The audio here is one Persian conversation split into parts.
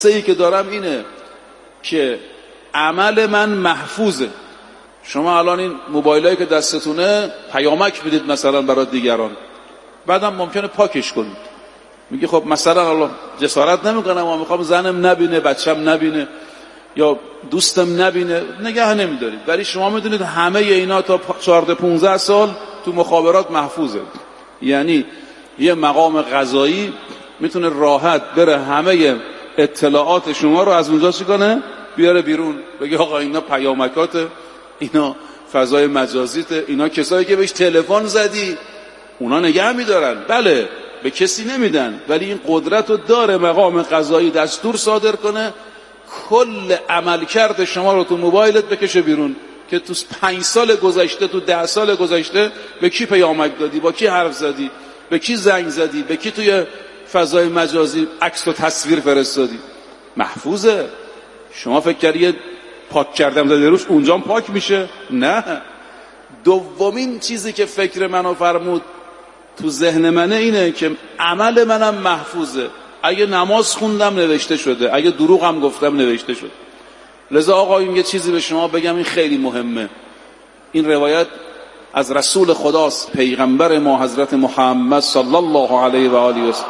ای که دارم اینه که عمل من محفوظه. شما الان این موبایلایی که دستتونه پیامک میدید مثلا برای دیگران، بعدم ممکنه پاکش کنید. میگه خب مثلا الله جسارت نمیکنم اما میخوام زنم نبینه، بچم نبینه یا دوستم نبینه، نگه نمیدارید. ولی شما میدونید همه اینا تا 14-15 سال تو مخابرات محفوظه. یعنی یه مقام قضایی میتونه راحت بره همه اطلاعات شما رو از اونجا چی کنه؟ بیاره بیرون، بگه آقا اینا پیامکاته، اینا فضای مجازیته، اینا کسایی که بهش تلفن زدی اونا نگه میدارن. بله به کسی نمیدن، ولی این قدرت رو داره مقام قضایی دستور صادر کنه کل عملکرد شما رو تو موبایلت بکشه بیرون که تو 5 سال گذشته، تو 10 سال گذشته به کی پیامک دادی، با کی حرف زدی، به کی زنگ زدی، به کی توی فضای مجازی عکس و تصویر فرستادی. محفوظه. شما فکر کردید پاک کردم داده روش اونجا پاک میشه؟ نه. دومین چیزی که فکر منو فرمود تو ذهن منه اینه که عمل منم محفوظه. اگه نماز خوندم نوشته شده، اگه دروغم گفتم نوشته شده. لذا آقا این یه چیزی به شما بگم، این خیلی مهمه. این روایت از رسول خداست، پیغمبر ما حضرت محمد صلی الله علیه و آله و سلم.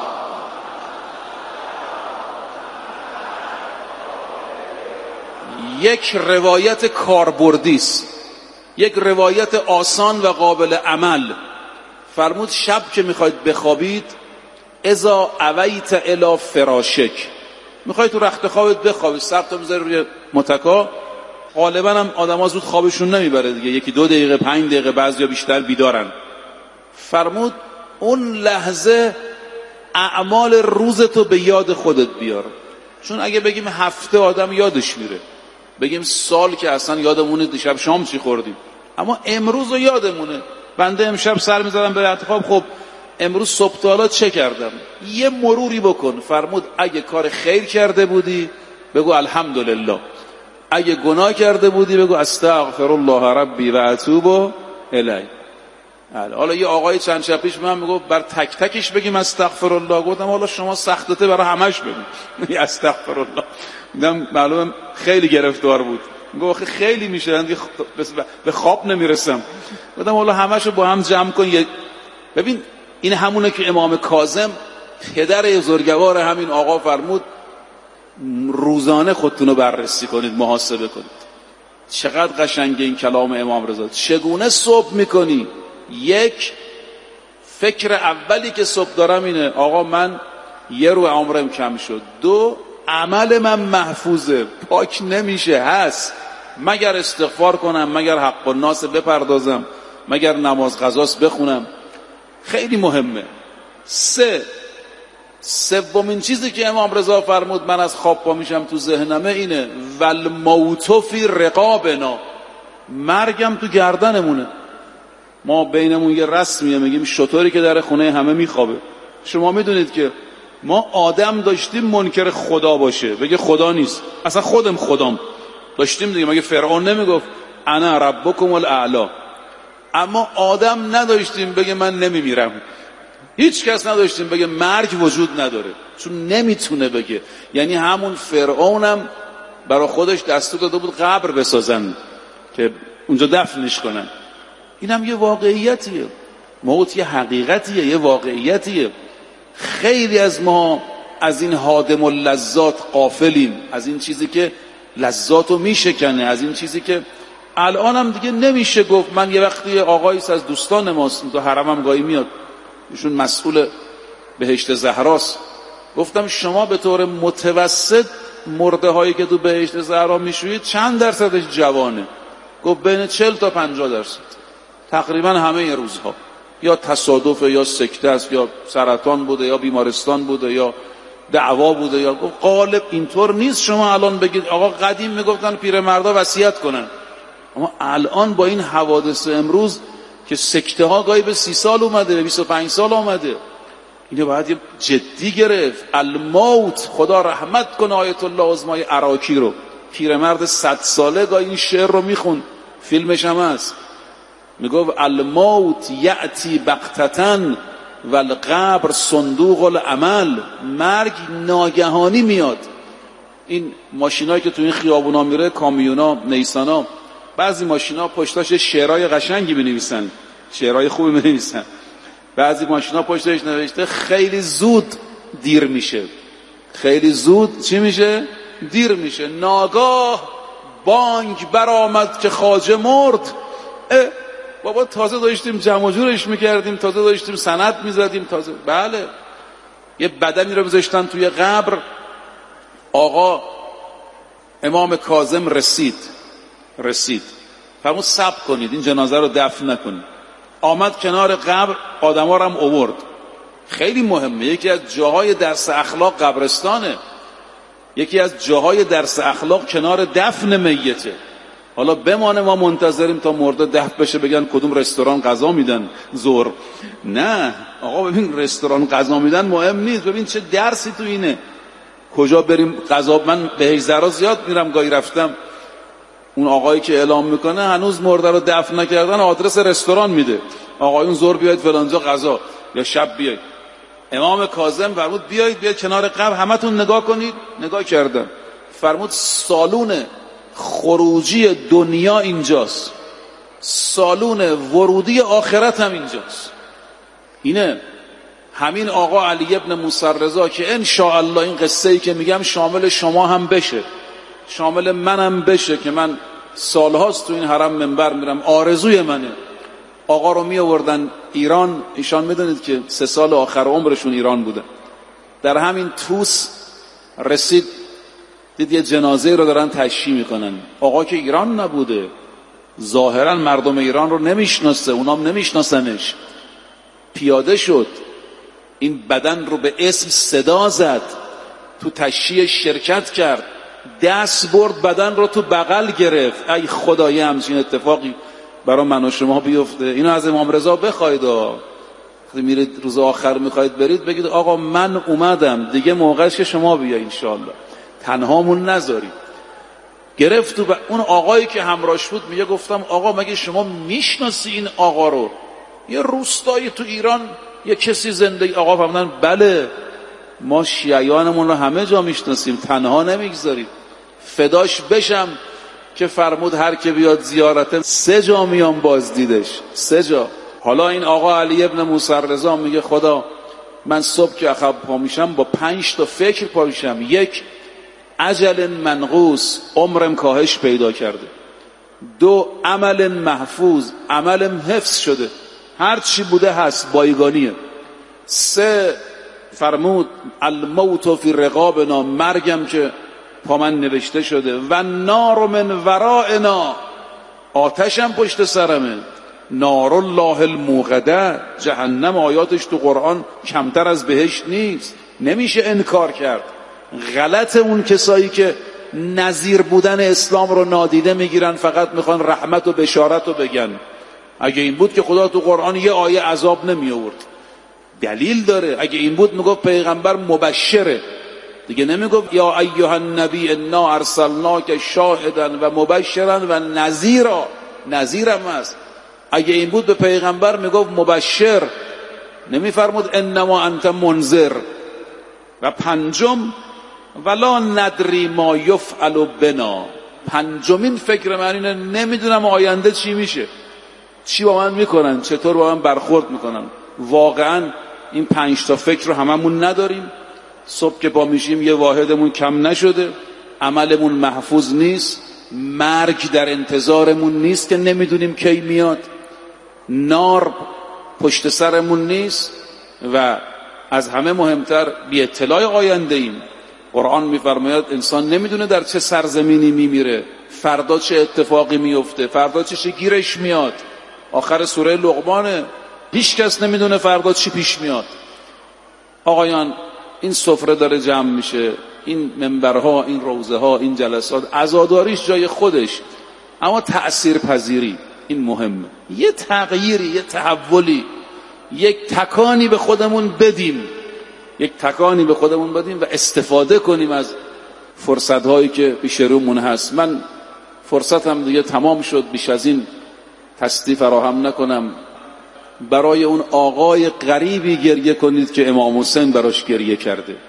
یک روایت کاربردی است، یک روایت آسان و قابل عمل. فرمود شب که میخواید بخوابید، اذا اویت الی فراشک، میخواید تو رخت خوابت بخوابید، سرتو میذاری روی متکا. غالبا هم آدم‌ها زود خوابشون نمیبره دیگه، 1-2 دقیقه 5 دقیقه بعضیا بیشتر بیدارن. فرمود اون لحظه اعمال روزتو به یاد خودت بیار. چون اگه بگیم هفته آدم یادش میره، بگیم سال که اصلا یادمونه دیشب شام چی خوردیم، اما امروز رو یادمونه. بنده امشب سر میزدم به انتخاب، خب امروز صبح تا حالا چه کردم، یه مروری بکن. فرمود اگه کار خیر کرده بودی بگو الحمدلله، اگه گناه کرده بودی بگو استغفر الله ربی و اتوب الیه. حالا یه آقای چند شب پیش من میگفت بر تک تکش بگیم استغفر الله. گفتم حالا شما سختته برای همش بگیم استغفر الله. دیدم معلومه خیلی گرفتار بود، میگه خیلی میشه به خواب نمیرسم. گفتم حالا همشو با هم جمع کن. ببین این همونه که امام کاظم پدر بزرگوار همین آقا فرمود روزانه خودتونو بررسی کنید، محاسبه کنید. چقدر قشنگه این کلام امام رضا. چگونه صبح میکنی؟ یک، فکر اولی که صبح دارم اینه آقا من یه رو عمرم کم شد. 2، عمل من محفوظه، پاک نمیشه، هست مگر استغفار کنم، مگر حق الناس بپردازم، مگر نماز قضاست بخونم. خیلی مهمه. 3، سومین چیزی که امام رضا فرمود من از خواب پا میشم تو ذهنمه اینه والموت فی رقابنا، مرگم تو گردنمونه. ما بینمون یه رسمیه، میگیم شطوری که در خونه همه میخوابه. شما میدونید که ما آدم داشتیم منکر خدا باشه، بگه خدا نیست، اصلا خودم خدام داشتیم دیگه. مگه فرعون نمیگفت انا ربکم الاعلی؟ اما آدم نداشتیم بگه من نمیمیرم. هیچ کس نداشتیم بگه مرگ وجود نداره، چون نمیتونه بگه. یعنی همون فرعونم برای خودش دستور داده بود قبر بسازن که اونجا دفنش کنن. اینم یه واقعیتیه، موت یه حقیقتیه، یه واقعیتیه. خیلی از ما از این هادم اللذات غافلیم، از این چیزی که لذاتو میشکنه، از این چیزی که الانم دیگه نمیشه گفت. من یه وقتی آقاییست از دوستان ماست تو حرمم گاهی میاد، ایشون مسئول بهشت زهراست، گفتم شما به طور متوسط مرده هایی که تو بهشت زهرا میشوید چند درصدش جوانه؟ گفت بین 40 تا 50%. تقریبا همه روزها یا تصادف یا سکته است، یا سرطان بوده، یا بیمارستان بوده، یا دعوا بوده، یا غالب اینطور نیست. شما الان بگید آقا قدیم میگفتن پیرمردا وصیت کنن، اما الان با این حوادث امروز که سکته ها گاهی به 30 سال اومده، به 25 سال اومده، اینو باید جدی گرفت. الموت، خدا رحمت کنه آیت الله عظمای عراقی رو، پیرمرد 100 ساله گاهی این شعر رو میخوند، فیلمش هم هست. میگفت الموت یأتی بغتةً والقبر صندوق العمل. مرگ ناگهانی میاد، این ماشینایی که تو این خیابونا میره، کامیونا، نیسانا، بعضی ماشینا پشتاش شعرهای قشنگی بنویسن، شعرهای خوبی بنویسن. بعضی ماشینا پشتش نوشته خیلی زود دیر میشه. خیلی زود چی میشه؟ دیر میشه. ناگاه بانگ برآمد که خواجه مرد. بابا تازه داشتیم جمع و جورش میکردیم، تازه داشتیم سند میزدیم، تازه. بله، یه بدنی رو بذاشتن توی قبر. آقا امام کاظم رسید فرمود صبر کنید، این جنازه رو دفن نکنید. آمد کنار قبر، آدما رو هم آورد. خیلی مهمه، یکی از جاهای درس اخلاق قبرستانه، یکی از جاهای درس اخلاق کنار دفن میته. حالا بمانه ما منتظریم تا مرده دفن بشه بگن کدوم رستوران غذا میدن ظهر. نه آقا، ببین رستوران غذا میدن مهم نیست، ببین چه درسی تو اینه. کجا بریم غذا؟ من به هیزرا زیاد میرم، گاهی رفتم اون آقایی که اعلام میکنه هنوز مرده رو دفن نکردن آدرس رستوران میده، آقایون ظهر بیاید فلانجا غذا، یا شب بیاید. امام کاظم فرمود بیاید کنار قبر همتون نگاه کنید. نگاه کردن. فرمود سالون خروجی دنیا اینجاست، سالون ورودی آخرت هم اینجاست. اینه همین آقا علی ابن موسی رضا که ان شاء الله این قصه‌ای که میگم شامل شما هم بشه، شامل منم بشه که من سالهاست تو این حرم منبر میرم، آرزوی منه. آقا رو می آوردن ایران، ایشان میدونید که 3 سال آخر عمرشون ایران بودن. در همین توس رسید، دید یه جنازه رو دارن تشییع میکنن. آقا که ایران نبوده، ظاهرا مردم ایران رو نمیشناسه، اونام نمیشناسنش. پیاده شد، این بدن رو به اسم صدا زد، تو تشییع شرکت کرد، دست برد بدن رو تو بغل گرفت. ای خدای همچین اتفاقی برای من و شما بیفته. اینو از امام رضا بخواید، وقتی میرید روز آخر میخواید برید بگید آقا من اومدم دیگه، موقعش که شما بیا انشالله، تنهامون نذارید. گرفت تو اون آقایی که همراهش بود میگه گفتم آقا مگه شما میشناسی این آقا رو؟ یه روستایی تو ایران یه کسی زندگی. آقا فرمودن بله ما شیعیانمون رو همه جا میشناسیم، تنها نمیگذارید. فداش بشم که فرمود هر که بیاد زیارت 3 جا میام بازدیدش، 3 جا. حالا این آقا علی ابن موسی رضا میگه خدا من صبح که عقب پا میشم با 5 تا فکر پا میشم. 1 اجل منقوص، عمرم کاهش پیدا کرده. 2 عمل محفوظ، عملم حفظ شده، هر چی بوده هست، بایگانیه. 3 فرمود الموت فی رقابنا، مرگم که پا من نوشته شده. و نار من ورائنا، آتشم پشت سرمه. نار الله الموقده، جهنم آیاتش تو قرآن کمتر از بهشت نیست، نمیشه انکار کرد. غلط اون کسایی که نظیر بودن اسلام رو نادیده میگیرن، فقط میخوان رحمت و بشارت رو بگن. اگه این بود که خدا تو قرآن یه آیه عذاب نمی آورد، دلیل داره. اگه این بود میگفت پیغمبر مبشره دیگه، نمیگفت یا ایها النبی انا ارسلناک شاهدا و مبشرا و نذیرا، نذیرم هست. اگه این بود به پیغمبر میگفت مبشر، نمیفرمود انما انت منذر. و 5 ولا ندری ما یفعل بنا، 5مین فکر من اینه نمیدونم آینده چی میشه، چی با من میکنن، چطور با من برخورد میکنن. واقعا این 5 تا فکر رو هممون نداریم. صبح که پا میشیم یه واحدمون کم نشده، عملمون محفوظ نیست، مرگ در انتظارمون نیست که نمیدونیم کی میاد، نار پشت سرمون نیست، و از همه مهمتر بی اطلاع آینده ایم. قرآن میفرماید انسان نمیدونه در چه سرزمینی میمیره، فردا چه اتفاقی میفته، فردا چه گیرش میاد. آخر سوره لقمانه، هیچ کس نمیدونه فردا چی پیش میاد. آقایان این سفره داره جمع میشه، این منبرها، این روزه ها، این جلسات، عزاداریش جای خودش، اما تأثیر پذیری این مهمه. یه تغییری، یه تحولی، یک تکانی به خودمون بدیم، یک تکانی به خودمون بدیم و استفاده کنیم از فرصت هایی که پیش رومون هست. من فرصتم دیگه تمام شد، بیش از این تصدیق فراهم نکنم. برای اون آقای غریبی گریه کنید که امام حسین براش گریه کرده.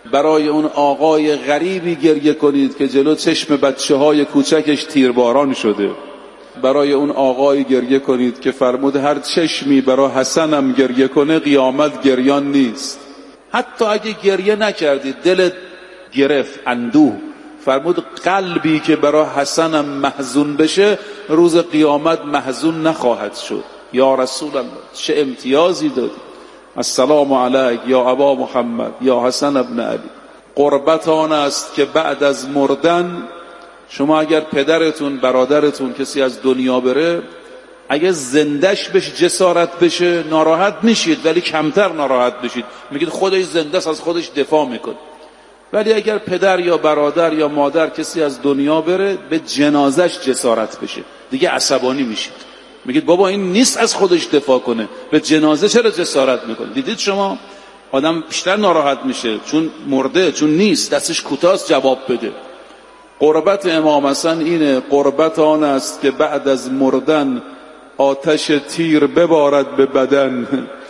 برای اون آقای غریبی گریه کنید که جلو چشم بچه‌های کوچکش تیرباران شده. برای اون آقای گریه کنید که فرمود هر چشمی برای حسنم گریه کنه قیامت گریان نیست. حتی اگه گریه نکردید دلت گرفت اندوه، فرمود قلبی که برای حسنم محزون بشه روز قیامت محزون نخواهد شد. یا رسول الله چه امتیازی دادی. السلام علیک یا ابا محمد یا حسن ابن علی. قربت آن است که بعد از مردن شما اگر پدرتون برادرتون کسی از دنیا بره اگر زندش بشه جسارت بشه ناراحت میشید، ولی کمتر ناراحت بشید، میگید خودش زنده است از خودش دفاع میکنه. ولی اگر پدر یا برادر یا مادر کسی از دنیا بره به جنازش جسارت بشه دیگه عصبانی میشید، میگید بابا این نیست از خودش دفاع کنه، به جنازه چرا جسارت میکنه؟ دیدید شما آدم بیشتر ناراحت میشه چون مرده، چون نیست، دستش کوتاست جواب بده. قربت امام حسن اینه، قربت آن است که بعد از مردن آتش تیر ببارد به بدن.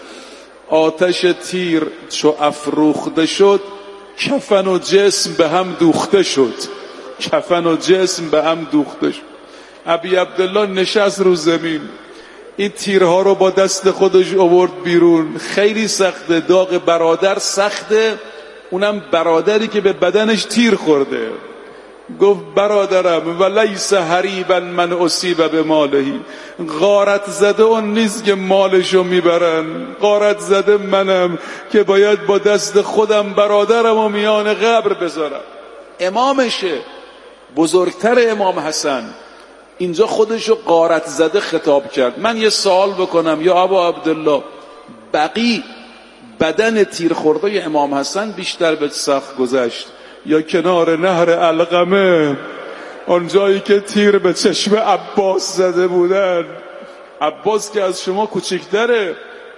آتش تیر چو افروخته شد کفن و جسم به هم دوخته شد. کفن و جسم به هم دوخته شد. ابی عبدالله نشست رو زمین، این تیرها رو با دست خودش آورد بیرون. خیلی سخته، داغ برادر سخته، اونم برادری که به بدنش تیر خورده. گفت برادرم ولیس حریبا من اصیب به مالهی، غارت زده اون نیست که مالشو میبرن، غارت زده منم که باید با دست خودم برادرم و میان قبر بذارم. امامشه، بزرگتر امام حسن، اینجا خودشو غارت زده خطاب کرد. من یه سوال بکنم یا ابا عبدالله، بقی بدن تیر خورده امام حسن بیشتر به سخت گذشت یا کنار نهر علقمه اون جایی که تیر به چشم عباس زده بودن؟ عباس که از شما کوچکتره،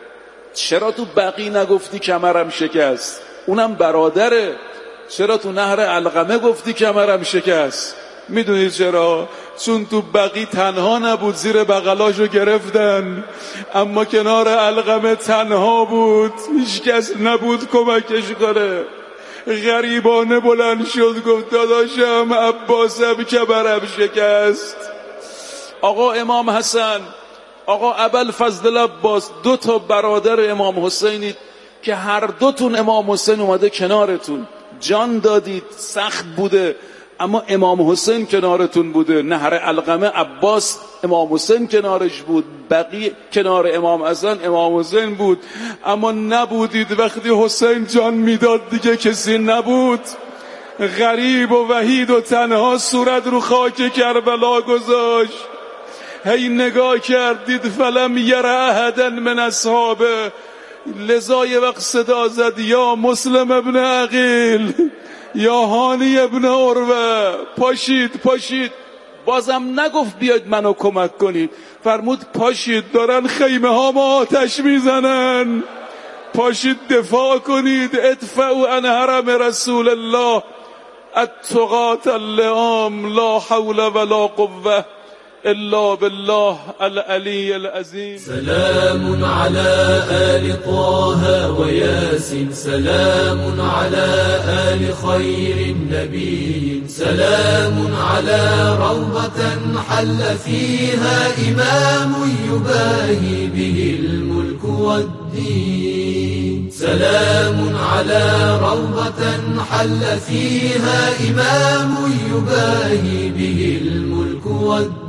چرا تو بقی نگفتی کمرم شکست؟ اونم برادره، چرا تو نهر علقمه گفتی کمرم شکست؟ میدونید چرا؟ چون تو بقی تنها نبود، زیر بغلاشو گرفتن، اما کنار علقمه تنها بود، هیچ کس نبود کمکش کنه. غریبانه بلند شد گفت داداشم عباسم کمرم شکست. آقا امام حسن، آقا ابوالفضل عباس، 2 برادر امام حسینید که هر دوتون امام حسین اومده کنارتون، جان دادید، سخت بوده اما امام حسین کنارتون بوده. نهر علقمه عباس امام حسین کنارش بود، بقیه کنار امام حسن امام حسین بود، اما نبودید وقتی حسین جان میداد دیگه کسی نبود. غریب و وحید و تنها صورت رو خاک کربلا گذاشت. هی نگاه کردید فلم یره احدا من اصحابه، لذا یه وقت صدا زد یا مسلم ابن عقیل یا هانی ابن عروه، پاشید پاشید. بازم نگفت بیاید منو کمک کنید، فرمود پاشید دارن خیمه ها ما آتش میزنن، پاشید دفاع کنید. ادفعوا عن حرم رسول الله التقاة اللئام لا حول ولا قوة الا بالله العلی العظیم. سلام على آل طه و یاسین، سلام على آل خیر النبی، سلام على روضة حل فيها امام یباهی به الملك والدین، سلام على روضة حل فيها امام یباهی به الملك والدین.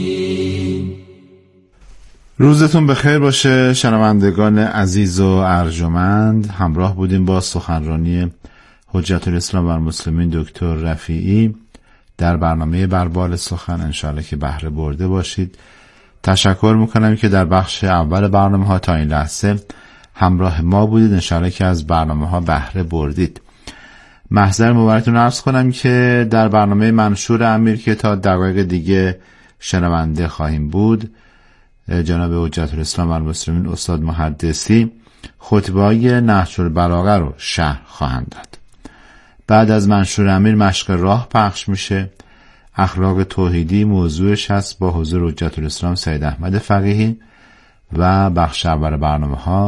روزتون بخیر باشه شنوندگان عزیز و ارجمند. همراه بودیم با سخنرانی حجت الاسلام و المسلمین دکتر رفیعی در برنامه بربال سخن. انشاءالله که بهره برده باشید. تشکر میکنم که در بخش اول برنامه ها تا این لحظه همراه ما بودید. انشاءالله که از برنامه ها بهره بردید. محضر مبارکتون عرض کنم که در برنامه منشور امیر که تا دقایق دیگه شنونده خواهیم بود، جناب حجت الاسلام و المسلمین استاد محدثی خطبه‌های نهج البلاغه رو شرح خواهند داد. بعد از منشور امیر مشق راه پخش میشه. اخلاق توحیدی موضوعش هست با حضور حجت الاسلام سید احمد فقیهی و بخش اول برنامه ها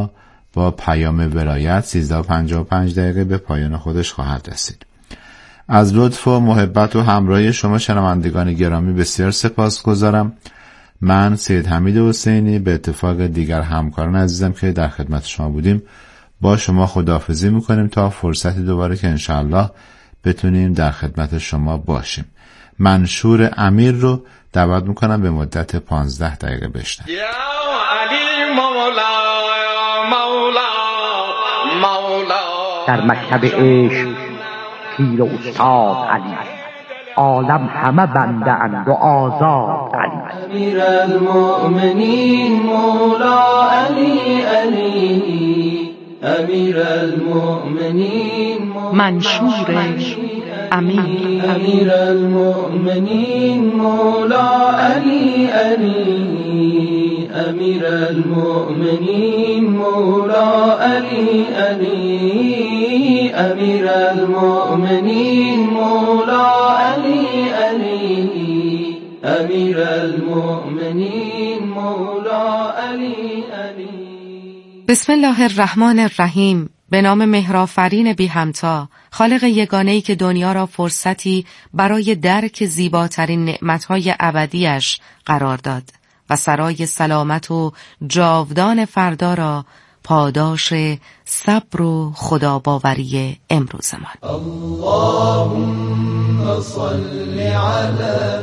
با پیام ولایت 13:55 به پایان خودش خواهد رسید. از لطف و محبت و همراهی شما شنوندگان گرامی بسیار سپاسگزارم. من سید حمید حسینی به اتفاق دیگر همکاران عزیزم که در خدمت شما بودیم با شما خداحافظی میکنیم تا فرصتی دوباره که انشاءالله بتونیم در خدمت شما باشیم. منشور امیر رو دعوت میکنم به مدت 15 دقیقه بشنوید. یا علی مولا مولا مولا. در مکتب عشق پیر و استاد علی، عالم همه بنده اند و آزاد علی. امیر المؤمنین مولا علی علی، امیر المؤمنین منشور امیر. امیر المؤمنین مولا علی علی، امیر المؤمنین مولا علی علی، امیر المؤمنین مولا علی علی، امیر المؤمنین مولا علی علی. بسم الله الرحمن الرحیم. به نام مهرآفرین بی همتا، خالق یگانه‌ای که دنیا را فرصتی برای درک زیباترین نعمتهای ابدیش قرار داد و سرای سلامت و جاودان فردا را پاداش صبر و خداباوری امروزمان. اللهم صل علی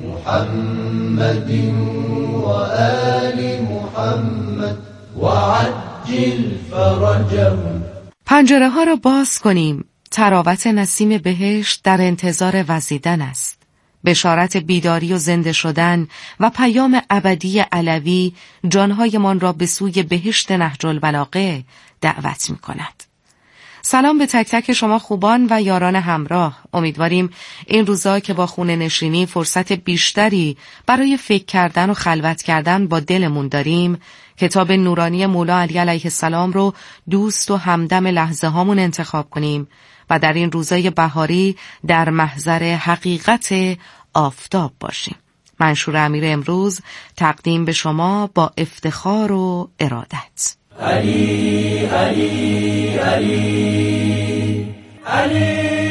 محمد و آل محمد و عجل فرجهم. پنجره ها را باز کنیم. تراوت نسیم بهشت در انتظار وزیدن است. بشارت بیداری و زنده شدن و پیام ابدی علوی جانهایمان را به سوی بهشت نهج البلاغه دعوت می کند. سلام به تک تک شما خوبان و یاران همراه. امیدواریم این روزا که با خونه نشینی فرصت بیشتری برای فکر کردن و خلوت کردن با دلمون داریم، کتاب نورانی مولا علی علیه السلام رو دوست و همدم لحظه هامون انتخاب کنیم و در این روزای بهاری در محضر حقیقت آفتاب باشیم. منشور امیر امروز تقدیم به شما با افتخار و ارادت. علی علی علی علی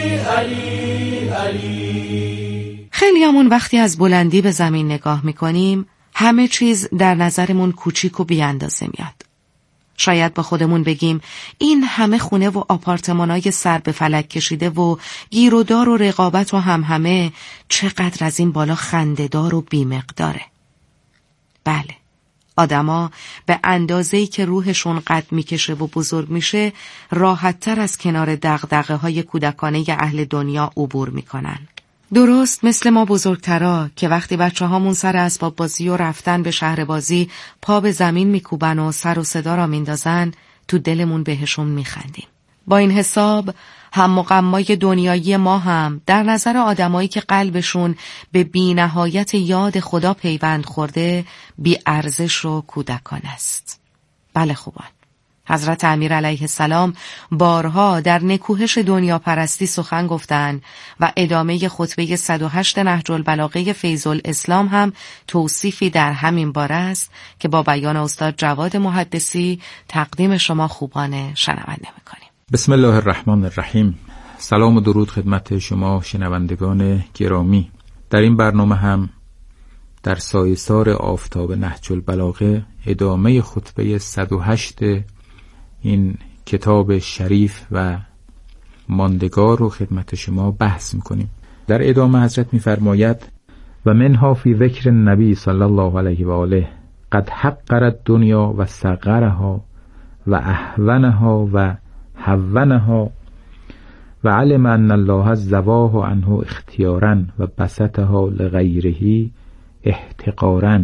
علی علی. خیلیامون وقتی از بلندی به زمین نگاه میکنیم همه چیز در نظرمون کوچیک و بی اندازه میاد. شاید با خودمون بگیم این همه خونه و آپارتمانای سر به فلک کشیده و گیرودار و رقابت و همه چقدر از این بالا خنده‌دار و بی‌مقداره. بله، آدما به اندازه‌ای که روحشون قد میکشه و بزرگ میشه راحت‌تر از کنار دغدغه‌های کودکانه اهل دنیا عبور میکنن. درست مثل ما بزرگترا که وقتی بچه‌هامون سر اسباب بازی و رفتن به شهر بازی پا به زمین میکوبن و سر و صدا را میندازن، تو دلمون بهشون میخندیم. با این حساب هم و غمای دنیایی ما هم در نظر آدمایی که قلبشون به بی‌نهایت یاد خدا پیوند خورده بی ارزش و کودکان است. بله خوبان، حضرت امیر علیه السلام بارها در نکوهش دنیا پرستی سخن گفتند و ادامه خطبه 108 نهج البلاغه فیض الاسلام هم توصیفی در همین باره است که با بیان استاد جواد محدثی تقدیم شما خوبان شنونده میکنیم. بسم الله الرحمن الرحیم. سلام و درود خدمت شما شنوندگان گرامی. در این برنامه هم در سایه‌سار آفتاب نهج البلاغه ادامه خطبه 108 این کتاب شریف و ماندگار رو خدمت شما بحث میکنیم. در ادامه حضرت میفرماید و منها فی ذکر النبی صلی الله علیه و آله قد حقر الدنیا و صغرها و اهونها و هونها و علم ان الله زواه عنه اختیارا و بسطها لغیره احتقارا.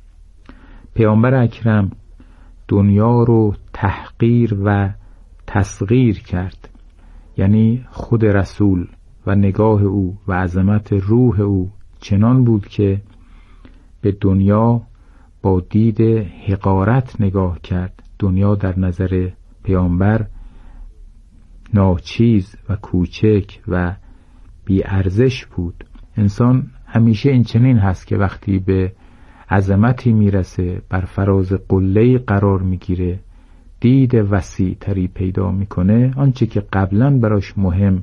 پیامبر اکرم دنیا رو تحقیر و تصغیر کرد، یعنی خود رسول و نگاه او و عظمت روح او چنان بود که به دنیا با دید حقارت نگاه کرد. دنیا در نظر پیامبر ناچیز و کوچک و بی ارزش بود. انسان همیشه این چنین هست که وقتی به عظمتی میرسه، بر فراز قله‌ای قرار میگیره، دید وسیع تری پیدا میکنه، آنچه که قبلا براش مهم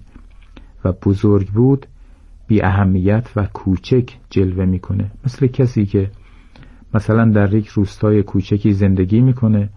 و بزرگ بود بی اهمیت و کوچک جلوه میکنه. مثل کسی که مثلا در یک روستای کوچکی زندگی میکنه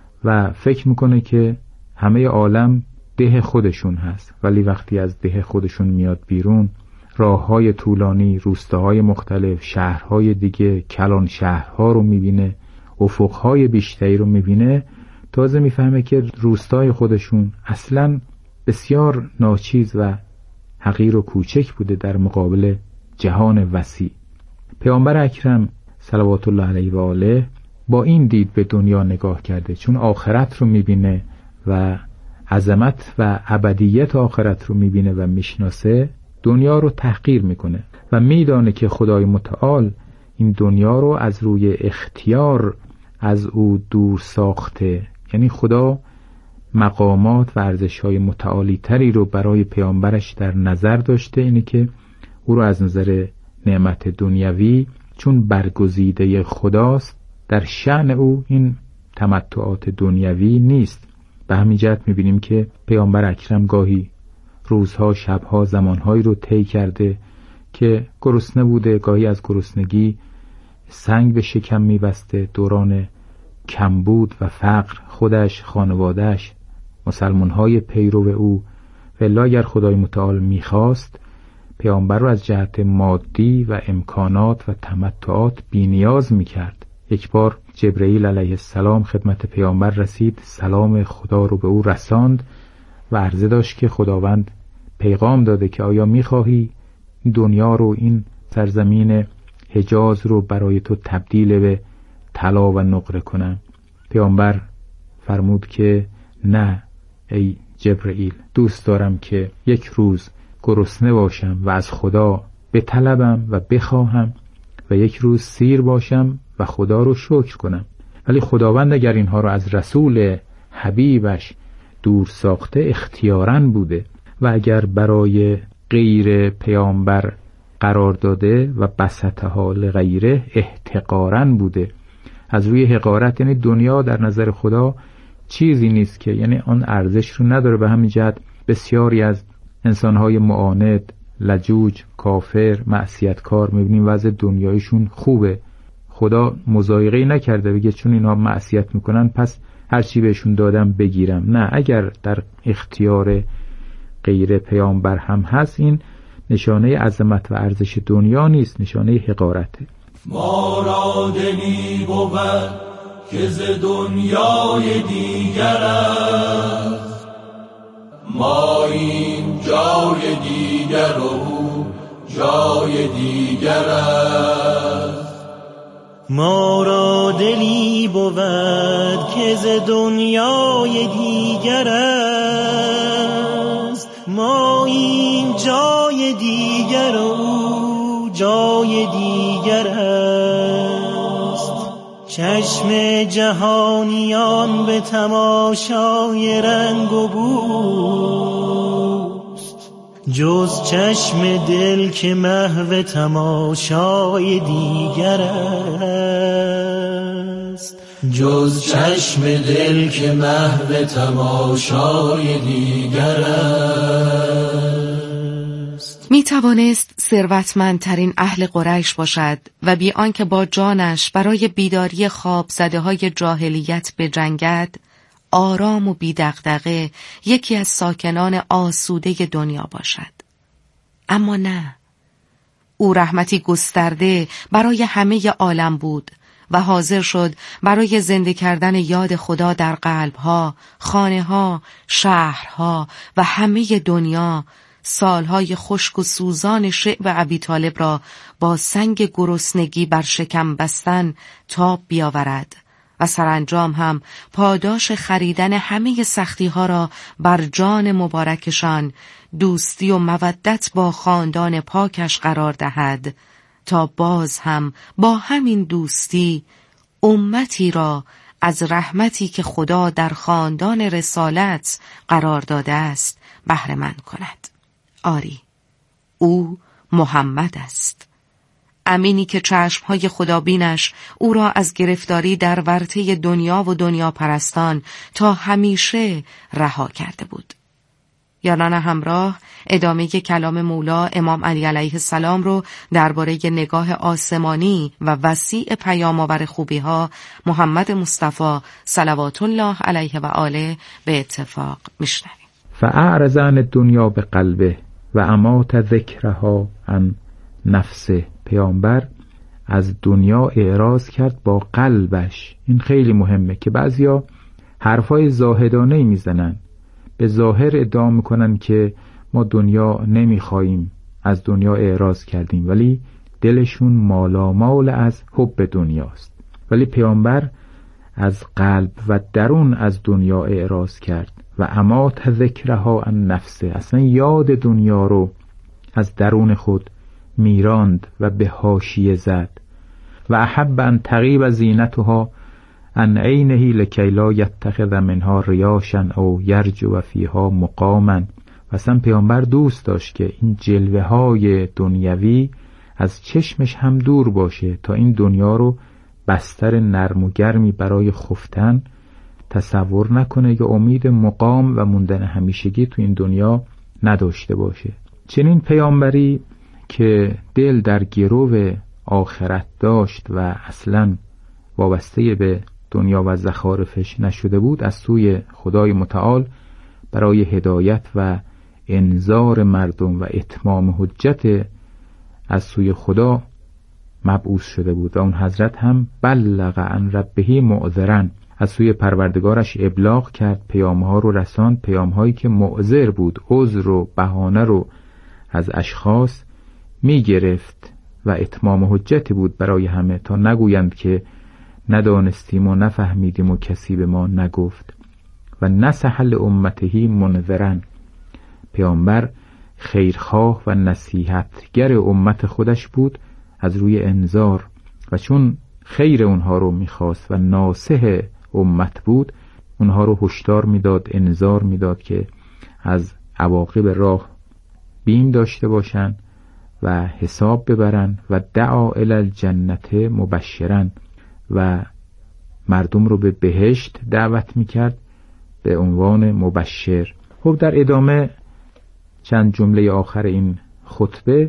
و فکر میکنه که همه عالم ده خودشون هست، ولی وقتی از ده خودشون میاد بیرون، راههای طولانی، روستاهای مختلف، شهرهای دیگه، کلان شهرها رو میبینه، افقهای بیشتری رو میبینه، تازه میفهمه که روستای خودشون اصلاً بسیار ناچیز و حقیر و کوچک بوده در مقابل جهان وسیع. پیامبر اکرم صلوات الله علیه و آله با این دید به دنیا نگاه کرده، چون آخرت رو میبینه و عظمت و ابدیت آخرت رو میبینه و میشناسه، دنیا رو تحقیر میکنه و میدانه که خدای متعال این دنیا رو از روی اختیار از او دور ساخته. یعنی خدا مقامات و ارزش‌های متعالی تری رو برای پیامبرش در نظر داشته، اینه که او رو از نظر نعمت دنیوی، چون برگزیده خداست، در شأن او این تمتعات دنیوی نیست. به همین جهت می‌بینیم که پیامبر اکرم گاهی روزها، شبها، زمانهایی رو طی کرده که گرسنه بوده، گاهی از گرسنگی سنگ به شکم می‌بسته. دوران کمبود و فقر خودش، خانوادهش، مسلمان‌های پیرو او، والا اگر خدای متعال می‌خواست پیامبر رو از جهت مادی و امکانات و تمتعات بی‌نیاز می‌کرد. یک بار جبرئیل علیه السلام خدمت پیامبر رسید، سلام خدا رو به او رساند و عرضه داشت که خداوند پیغام داده که آیا می‌خواهی دنیا رو، این سرزمین حجاز رو برای تو تبدیل به طلا و نقره کنم؟ پیامبر فرمود که نه ای جبرئیل، دوست دارم که یک روز گرسنه باشم و از خدا بطلبم و بخواهم و یک روز سیر باشم و خدا رو شکر کنم. ولی خداوند اگر اینها رو از رسول حبیبش دور ساخته اختیاراً بوده و اگر برای غیر پیامبر قرار داده و بسطها لغیره احتقاراً بوده. از روی حقارت، یعنی دنیا در نظر خدا چیزی نیست که، یعنی آن ارزش رو نداره. به همین جهت بسیاری از انسانهای معاند، لجوج، کافر، معصیتکار میبینیم وضع دنیایشون خوبه. خدا مضایقه‌ای نکرده بگه چون اینا معصیت میکنن پس هر چی بهشون دادم بگیرم. نه، اگر در اختیار غیر پیامبر هم هست، این نشانه عظمت و ارزش دنیا نیست، نشانه حقارته. ما را دلی بود که ز دنیای دیگر است، ما این جای دیگر و او جای دیگر است. ما را دلی بود که ز دنیای دیگر است، ما این جای دیگر و او جای دیگر است. چشم جهانیان به تماشای رنگ و بوست، جز چشم دل که محو تماشای دیگر است، جز چشم دل که محو تماشای دیگر است. می توانست ثروتمندترین اهل قریش باشد و بی آنکه با جانش برای بیداری خواب زده های جاهلیت بجنگد، آرام و بی دغدغه یکی از ساکنان آسوده دنیا باشد. اما نه، او رحمتی گسترده برای همه عالم بود و حاضر شد برای زنده کردن یاد خدا در قلبها، خانه‌ها، شهرها و همه دنیا سالهای خشک و سوزان شعب ابی طالب را با سنگ گرسنگی بر شکم بستن تاب بیاورد و سرانجام هم پاداش خریدن همه سختی‌ها را بر جان مبارکشان دوستی و مودت با خاندان پاکش قرار دهد تا باز هم با همین دوستی امتی را از رحمتی که خدا در خاندان رسالت قرار داده است بهره مند کند. آری، او محمد است. امینی که چشمهای خدابینش او را از گرفتاری در ورطه دنیا و دنیا پرستان تا همیشه رها کرده بود. یاران همراه ادامه کلام مولا امام علی علیه السلام رو درباره نگاه آسمانی و وسیع پیام‌آور خوبی‌ها محمد مصطفی صلوات الله علیه و آله به اتفاق میشنویم. فاعرض عن الدنیا بقلبه و امات ذکرها عن نفسه. پیامبر از دنیا اعراض کرد با قلبش. این خیلی مهمه که بعضیا حرفای زاهدانه میزنن، به ظاهر ادعا میکنن که ما دنیا نمیخواییم، از دنیا اعراض کردیم، ولی دلشون مالامال از حب دنیاست. ولی پیامبر از قلب و درون از دنیا اعراض کرد و امات ذکرها عن نفسه. اصلا یاد دنیا رو از درون خود میراند و به حاشیه زد. و احب ان تغیب زینتها عن عینه لکی لا یتخذ منها ریاشا او یرجو فیها مقاما. اصلا پیامبر دوست داشت که این جلوه های دنیوی از چشمش هم دور باشه تا این دنیا رو بستر نرم و گرمی برای خفتن تصور نکنه یا امید مقام و موندن همیشگی تو این دنیا نداشته باشه. چنین پیامبری که دل در گرو آخرت داشت و اصلا وابسته به دنیا و زخارفش نشده بود، از سوی خدای متعال برای هدایت و انذار مردم و اتمام حجت از سوی خدا مبعوث شده بود و اون حضرت هم بلغ عن ربه معذرا، از سوی پروردگارش ابلاغ کرد، پیامها رو رساند، پیامهایی که معذر بود، عذر و بهانه رو از اشخاص می گرفت و اتمام حجتی بود برای همه، تا نگویند که ندانستیم و نفهمیدیم و کسی به ما نگفت. و نصح لامته منذرا، پیامبر خیرخواه و نصیحتگر امت خودش بود از روی انذار، و چون خیر اونها رو میخواست و ناصح امت بود، اونها رو هشدار میداد، انذار میداد که از عواقب راه بیم داشته باشن و حساب ببرن. و دعا الی الجنت مبشرا، و مردم رو به بهشت دعوت میکرد به عنوان مبشر. خب در ادامه چند جمله آخر این خطبه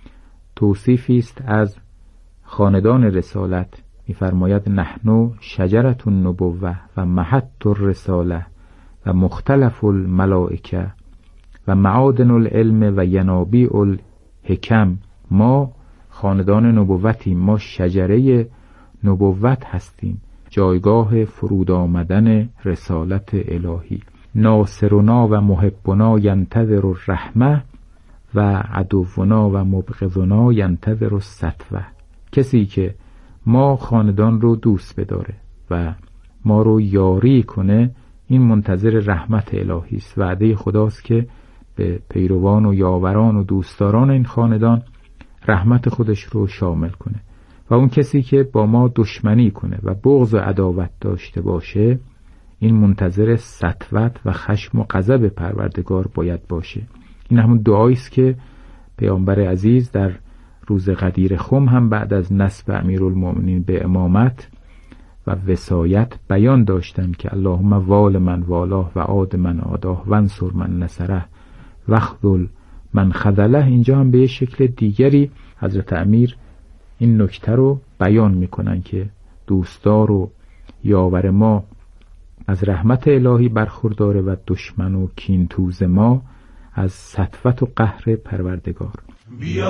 توصیفی است از خاندان رسالت. می‌فرماید نحن شجرة النبوة و محط الرساله و مختلف الملائکه و معادن العلم و ینابیع الحکم. ما خاندان نبوتیم، ما شجره نبوت هستیم، جایگاه فرود آمدن رسالت الهی. ناصرنا و محبنا ینتظر الرحمه و عدونا و مبغضنا ینتظر السطوه. کسی که ما خاندان رو دوست بداره و ما رو یاری کنه، این منتظر رحمت الهی است. وعده خداست که به پیروان و یاوران و دوستداران این خاندان رحمت خودش رو شامل کنه. و اون کسی که با ما دشمنی کنه و بغض و عداوت داشته باشه، این منتظر سطوت و خشم و غضب پروردگار باید باشه. این همون دعایی است که پیامبر عزیز در روز غدیر خم هم بعد از نصب امیرالمؤمنین به امامت و وصایت بیان داشتن که اللهم وال من والاه و عاد من عاداه و انصر من نصره و خذل من خذله. اینجا هم به شکل دیگری حضرت امیر این نکته رو بیان میکنن که دوستدار و یاور ما از رحمت الهی برخورداره و دشمن و کینتوز ما از سطوت و قهر پروردگار. بیا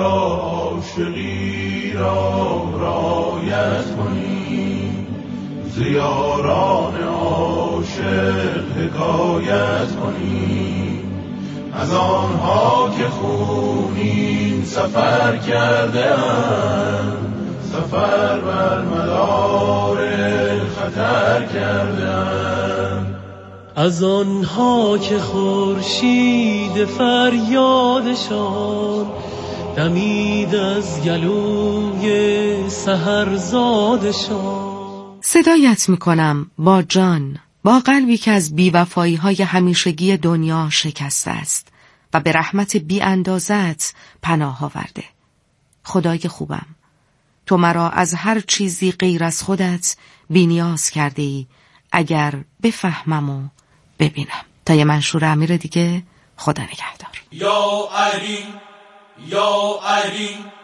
عاشقی را رایت کنیم، زیاران عاشق حکایت کنیم، از آنها که خونین سفر کرده‌اند، سفر بر مدار خطر کرده‌اند. از آنها که خورشید فریادشان دمید از گلوی سحرزادشان. صدایت میکنم با جان، با قلبی که از بی‌وفایی‌های همیشگی دنیا شکسته است و به رحمت بی اندازت پناه آورده. خدای خوبم، تو مرا از هر چیزی غیر از خودت بی‌نیاز کرده ای، اگر بفهمم و ببینم. تا یه منشور امیر دیگه، خدا نگهدار. یا علی یا علی